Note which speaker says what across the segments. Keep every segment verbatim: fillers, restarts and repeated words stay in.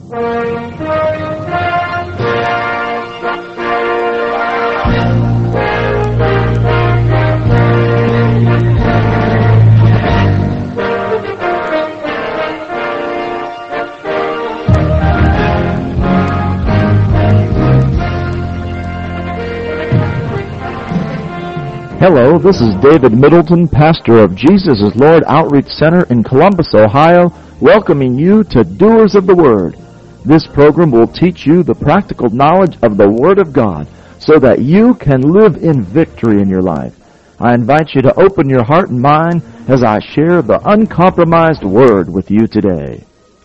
Speaker 1: Hello, this is David Middleton, pastor of Jesus is Lord Outreach Center in Columbus, Ohio, welcoming you to Doers of the Word. This program will teach you the practical knowledge of the Word of God so that you can live in victory in your life. I invite you to open your heart and mind as I share the uncompromised Word with you today.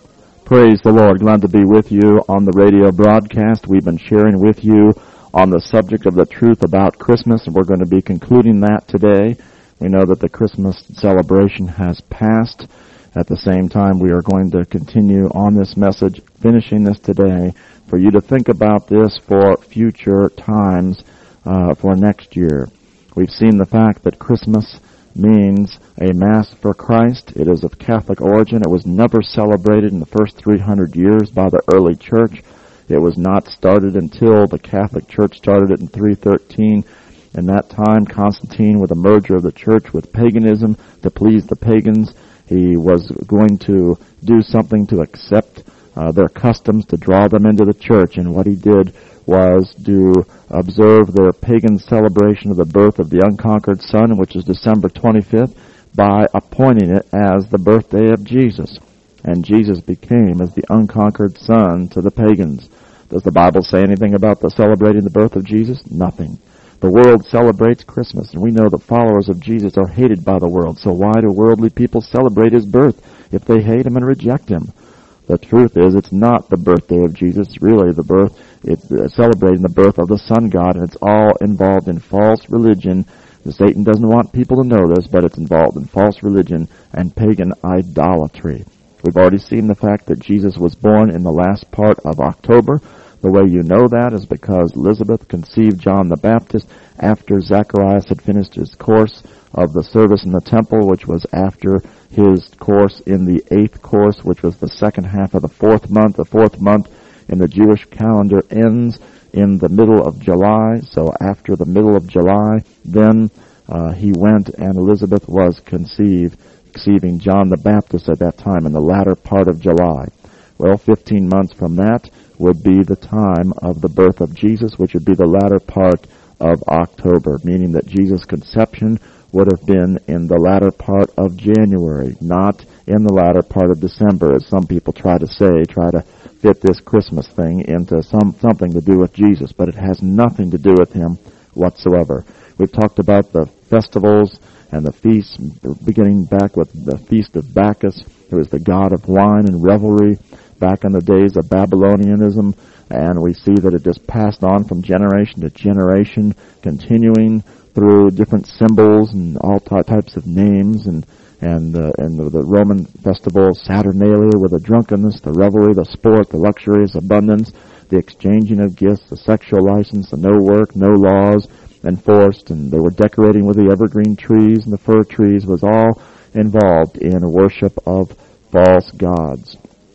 Speaker 1: Praise the Lord. Glad to be with you on the radio broadcast. We've been sharing with you on the subject of the truth about Christmas, and we're going to be concluding that today. We know that the Christmas celebration has passed. At the same time, we are going to continue on this message, finishing this today, for you to think about this for future times, uh, for next year. We've seen the fact that Christmas means a Mass for Christ. It is of Catholic origin. It was never celebrated in the first three hundred years by the early church. It was not started until the Catholic Church started it in three thirteen. In that time, Constantine, with the merger of the church with paganism to please the pagans, he was going to do something to accept uh, their customs, to draw them into the church. And what he did was to observe their pagan celebration of the birth of the unconquered Son, which is December twenty-fifth, by appointing it as the birthday of Jesus. And Jesus became as the unconquered Son to the pagans. Does the Bible say anything about the celebrating the birth of Jesus? Nothing. The world celebrates Christmas, and we know that followers of Jesus are hated by the world. So why do worldly people celebrate his birth if they hate him and reject him? The truth is, it's not the birthday of Jesus. It's really the birth, it's uh, celebrating the birth of the Son God, and it's all involved in false religion. Satan doesn't want people to know this, but it's involved in false religion and pagan idolatry. We've already seen the fact that Jesus was born in the last part of October. The way you know that is because Elizabeth conceived John the Baptist after Zacharias had finished his course of the service in the temple, which was after his course in the eighth course, which was the second half of the fourth month. The fourth month in the Jewish calendar ends in the middle of July. So after the middle of July, then uh, he went and Elizabeth was conceived, conceiving John the Baptist at that time in the latter part of July. Well, fifteen months from that would be the time of the birth of Jesus, which would be the latter part of October, meaning that Jesus' conception would have been in the latter part of January, not in the latter part of December, as some people try to say, try to fit this Christmas thing into some something to do with Jesus, but it has nothing to do with him whatsoever. We've talked about the festivals and the feasts, beginning back with the Feast of Bacchus, who is the god of wine and revelry, back in the days of Babylonianism, and we see that it just passed on from generation to generation, continuing through different symbols and all ty- types of names, and and uh, and the, the Roman festival Saturnalia, with the drunkenness, the revelry, the sport, the luxurious abundance, the exchanging of gifts, the sexual license, the no work, no laws enforced, and they were decorating with the evergreen trees and the fir trees, was all involved in worship of false gods.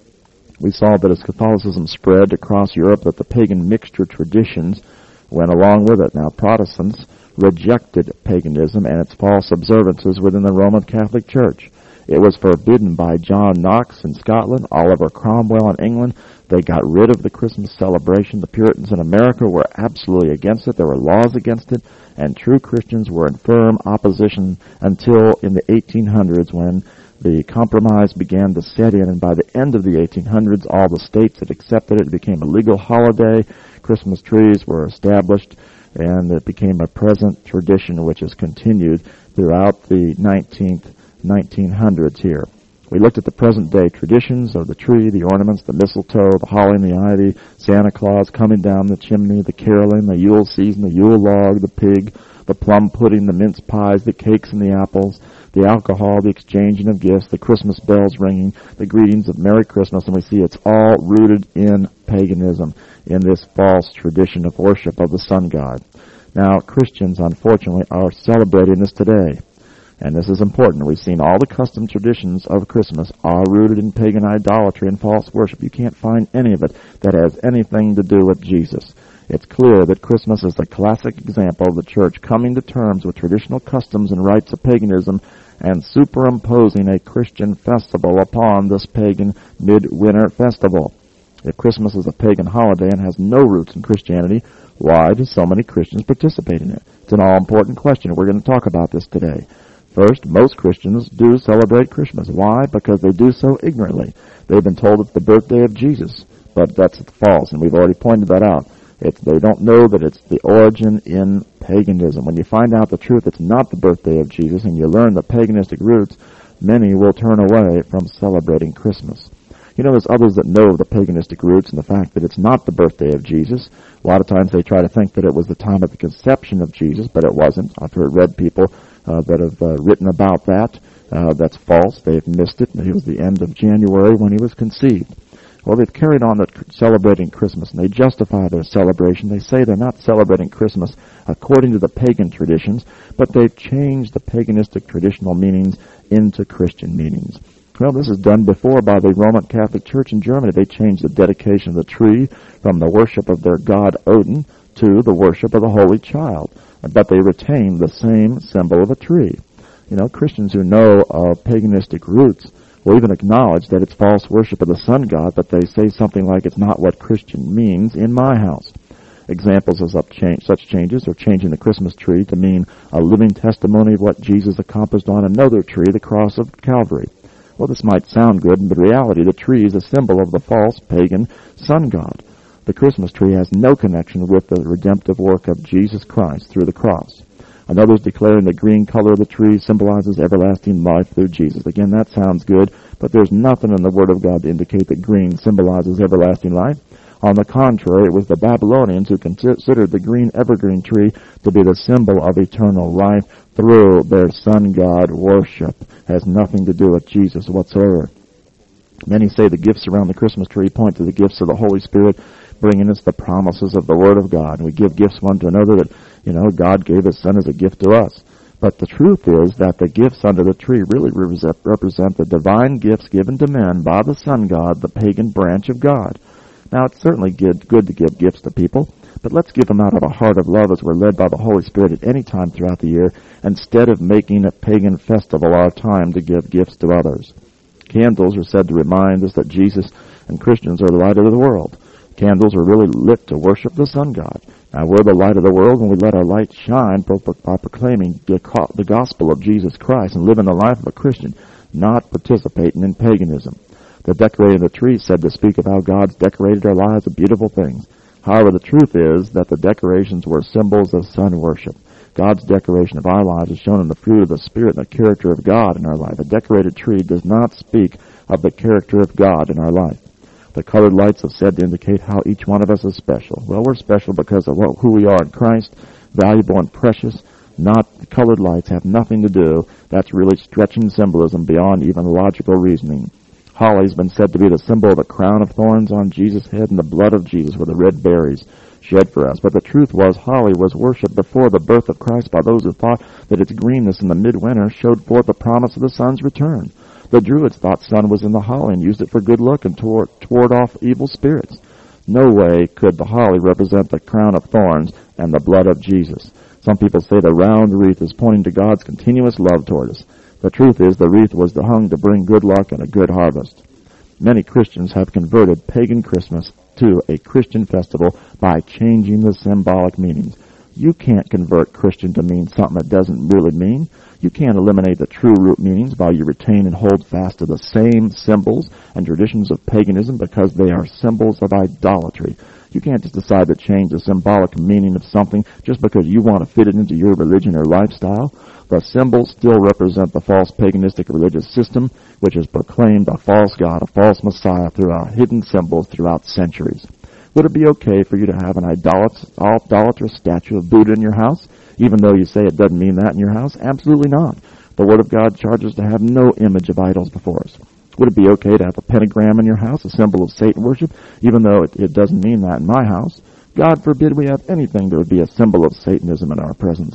Speaker 1: We saw that as Catholicism spread across Europe, that the pagan mixture traditions went along with it. Now, Protestants rejected paganism and its false observances within the Roman Catholic Church. It was forbidden by John Knox in Scotland, Oliver Cromwell in England. They got rid of the Christmas celebration. The Puritans in America were absolutely against it. There were laws against it, and true Christians were in firm opposition until in the eighteen hundreds, when the compromise began to set in, and by the end of the eighteen hundreds, all the states had accepted it. It became a legal holiday. Christmas trees were established, and it became a present tradition which has continued throughout the nineteenth, nineteen hundreds here. We looked at the present-day traditions of the tree, the ornaments, the mistletoe, the holly and the ivy, Santa Claus coming down the chimney, the caroling, the Yule season, the Yule log, the pig, the plum pudding, the mince pies, the cakes and the apples, the alcohol, the exchanging of gifts, the Christmas bells ringing, the greetings of Merry Christmas, and we see it's all rooted in paganism, in this false tradition of worship of the sun god. Now, Christians, unfortunately, are celebrating this today. And this is important. We've seen all the custom traditions of Christmas are rooted in pagan idolatry and false worship. You can't find any of it that has anything to do with Jesus. It's clear that Christmas is the classic example of the church coming to terms with traditional customs and rites of paganism and superimposing a Christian festival upon this pagan midwinter festival. If Christmas is a pagan holiday and has no roots in Christianity, why do so many Christians participate in it? It's an all-important question. We're going to talk about this today. First, most Christians do celebrate Christmas. Why? Because they do so ignorantly. They've been told it's the birthday of Jesus, but that's false, and we've already pointed that out. It's, they don't know that it's the origin in paganism. When you find out the truth, it's not the birthday of Jesus, and you learn the paganistic roots, many will turn away from celebrating Christmas. You know, there's others that know the paganistic roots and the fact that it's not the birthday of Jesus. A lot of times they try to think that it was the time of the conception of Jesus, but it wasn't. I've heard read people uh, that have uh, written about that. Uh, that's false. They've missed it. It was the end of January when he was conceived. Well, they've carried on celebrating Christmas, and they justify their celebration. They say they're not celebrating Christmas according to the pagan traditions, but they've changed the paganistic traditional meanings into Christian meanings. Well, this is done before by the Roman Catholic Church in Germany. They changed the dedication of the tree from the worship of their god Odin to the worship of the Holy Child, but they retain the same symbol of a tree. You know, Christians who know of paganistic roots will even acknowledge that it's false worship of the sun god, but they say something like, it's not what Christian means in my house. Examples of such changes are changing the Christmas tree to mean a living testimony of what Jesus accomplished on another tree, the cross of Calvary. Well, this might sound good, but in reality, the tree is a symbol of the false pagan sun god. The Christmas tree has no connection with the redemptive work of Jesus Christ through the cross. Another's declaring the green color of the tree symbolizes everlasting life through Jesus. Again, that sounds good, but there's nothing in the Word of God to indicate that green symbolizes everlasting life. On the contrary, it was the Babylonians who considered the green evergreen tree to be the symbol of eternal life through their sun god worship. It has nothing to do with Jesus whatsoever. Many say the gifts around the Christmas tree point to the gifts of the Holy Spirit, bringing us the promises of the Word of God. We give gifts one to another that, you know, God gave His Son as a gift to us. But the truth is that the gifts under the tree really represent the divine gifts given to men by the sun god, the pagan branch of God. Now, it's certainly good, good to give gifts to people, but let's give them out of a heart of love as we're led by the Holy Spirit at any time throughout the year, instead of making a pagan festival our time to give gifts to others. Candles are said to remind us that Jesus and Christians are the light of the world. Candles are really lit to worship the sun god. Now, we're the light of the world when we let our light shine by proclaiming the gospel of Jesus Christ and living the life of a Christian, not participating in paganism. The decorating of the tree said to speak of how God's decorated our lives with beautiful things. However, the truth is that the decorations were symbols of sun worship. God's decoration of our lives is shown in the fruit of the Spirit and the character of God in our life. A decorated tree does not speak of the character of God in our life. The colored lights are said to indicate how each one of us is special. Well, we're special because of what, who we are in Christ, valuable and precious. Not the colored lights have nothing to do. That's really stretching symbolism beyond even logical reasoning. Holly's been said to be the symbol of a crown of thorns on Jesus' head and the blood of Jesus with the red berries shed for us. But the truth was, holly was worshipped before the birth of Christ by those who thought that its greenness in the midwinter showed forth the promise of the sun's return. The Druids thought sun was in the holly and used it for good luck and toward, toward off evil spirits. No way could the holly represent the crown of thorns and the blood of Jesus. Some people say the round wreath is pointing to God's continuous love toward us. The truth is, the wreath was hung to bring good luck and a good harvest. Many Christians have converted pagan Christmas to a Christian festival by changing the symbolic meanings. You can't convert Christian to mean something it doesn't really mean. You can't eliminate the true root meanings while you retain and hold fast to the same symbols and traditions of paganism because they are symbols of idolatry. You can't just decide to change the symbolic meaning of something just because you want to fit it into your religion or lifestyle. The symbols still represent the false paganistic religious system, which has proclaimed a false god, a false Messiah through our hidden symbols throughout centuries. Would it be okay for you to have an idolatrous statue of Buddha in your house, even though you say it doesn't mean that in your house? Absolutely not. The Word of God charges to have no image of idols before us. Would it be okay to have a pentagram in your house, a symbol of Satan worship, even though it, it doesn't mean that in my house? God forbid we have anything that would be a symbol of Satanism in our presence.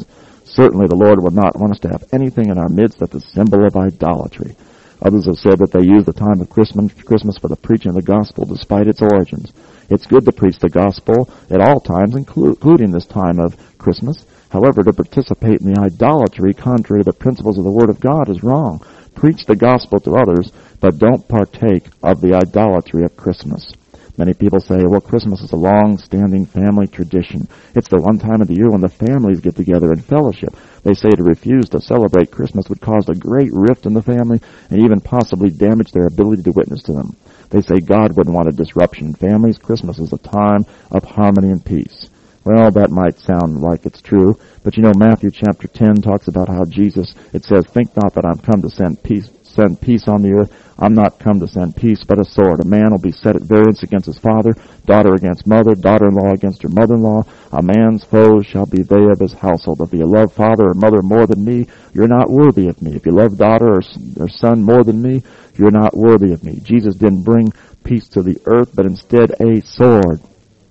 Speaker 1: Certainly the Lord would not want us to have anything in our midst that's a symbol of idolatry. Others have said that they use the time of Christmas, Christmas for the preaching of the gospel despite its origins. It's good to preach the gospel at all times, including this time of Christmas. However, to participate in the idolatry contrary to the principles of the Word of God is wrong. Preach the gospel to others, but don't partake of the idolatry of Christmas. Many people say, well, Christmas is a long-standing family tradition. It's the one time of the year when the families get together in fellowship. They say to refuse to celebrate Christmas would cause a great rift in the family and even possibly damage their ability to witness to them. They say God wouldn't want a disruption in families. Christmas is a time of harmony and peace. Well, that might sound like it's true, but you know, Matthew chapter ten talks about how Jesus, it says, think not that I'm come to send peace, send peace on the earth. I'm not come to send peace, but a sword. A man will be set at variance against his father, daughter against mother, daughter-in-law against her mother-in-law. A man's foes shall be they of his household. If you love father or mother more than me, you're not worthy of me. If you love daughter or, or son more than me, you're not worthy of me. Jesus didn't bring peace to the earth, but instead a sword.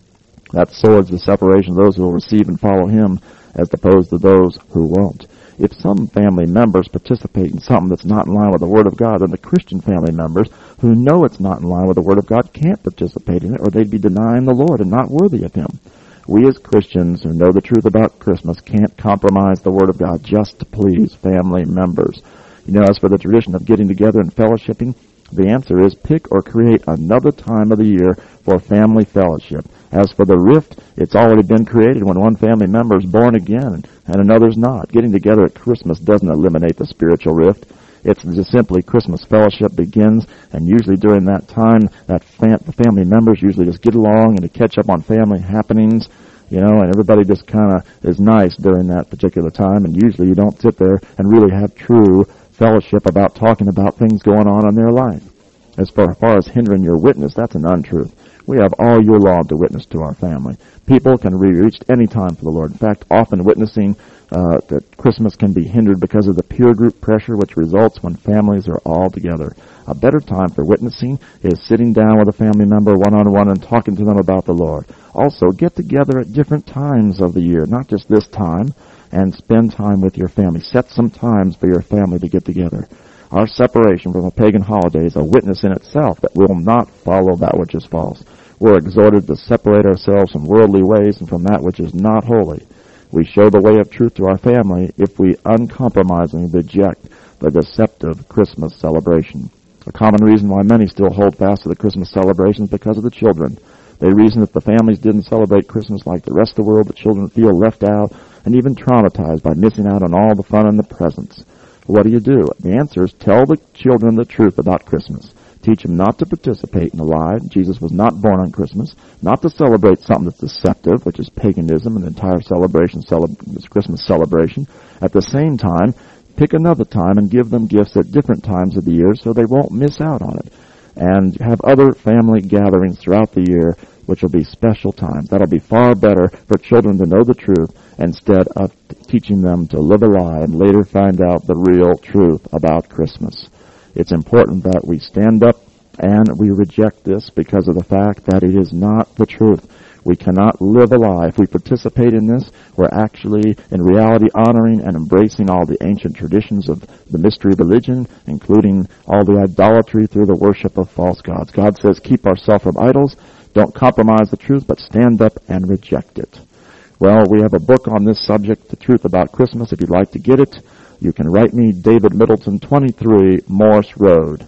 Speaker 1: That sword's the separation of those who will receive and follow him as opposed to those who won't. If some family members participate in something that's not in line with the Word of God, then the Christian family members who know it's not in line with the Word of God can't participate in it, or they'd be denying the Lord and not worthy of him. We as Christians who know the truth about Christmas can't compromise the Word of God just to please family members. You know, as for the tradition of getting together and fellowshipping, the answer is pick or create another time of the year for family fellowship. As for the rift, it's already been created when one family member is born again and another's not. Getting together at Christmas doesn't eliminate the spiritual rift. It's just simply Christmas fellowship begins, and usually during that time, that fam- the family members usually just get along and to catch up on family happenings, you know, and everybody just kind of is nice during that particular time, and usually you don't sit there and really have true fellowship about talking about things going on in their life. As far, as far as hindering your witness, that's an untruth. We have all year long to witness to our family. People can be reached any time for the Lord. In fact, often witnessing uh, that Christmas can be hindered because of the peer group pressure which results when families are all together. A better time for witnessing is sitting down with a family member one-on-one and talking to them about the Lord. Also, get together at different times of the year, not just this time, and spend time with your family. Set some times for your family to get together. Our separation from a pagan holiday is a witness in itself that will not follow that which is false. We're exhorted to separate ourselves from worldly ways and from that which is not holy. We show the way of truth to our family if we uncompromisingly reject the deceptive Christmas celebration. A common reason why many still hold fast to the Christmas celebration is because of the children. They reason if the families didn't celebrate Christmas like the rest of the world, the children feel left out and even traumatized by missing out on all the fun and the presents. What do you do? The answer is tell the children the truth about Christmas. Teach them not to participate in a lie. Jesus was not born on Christmas. Not to celebrate something that's deceptive, which is paganism and the entire celebration, this Christmas celebration. At the same time, pick another time and give them gifts at different times of the year so they won't miss out on it. And have other family gatherings throughout the year, which will be special times. That'll be far better for children to know the truth instead of teaching them to live a lie and later find out the real truth about Christmas. It's important that we stand up and we reject this because of the fact that it is not the truth. We cannot live a lie. If we participate in this, we're actually, in reality, honoring and embracing all the ancient traditions of the mystery religion, including all the idolatry through the worship of false gods. God says, keep ourselves from idols. Don't compromise the truth, but stand up and reject it. Well, we have a book on this subject, The Truth About Christmas. If you'd like to get it, you can write me, David Middleton, twenty-three Morse Road,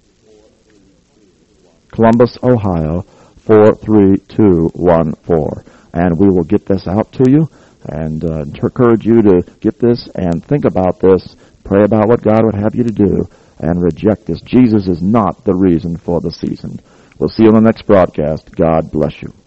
Speaker 1: Columbus, Ohio, four three two one four. And we will get this out to you and uh, encourage you to get this and think about this, pray about what God would have you to do, and reject this. Jesus is not the reason for the season. We'll see you on the next broadcast. God bless you.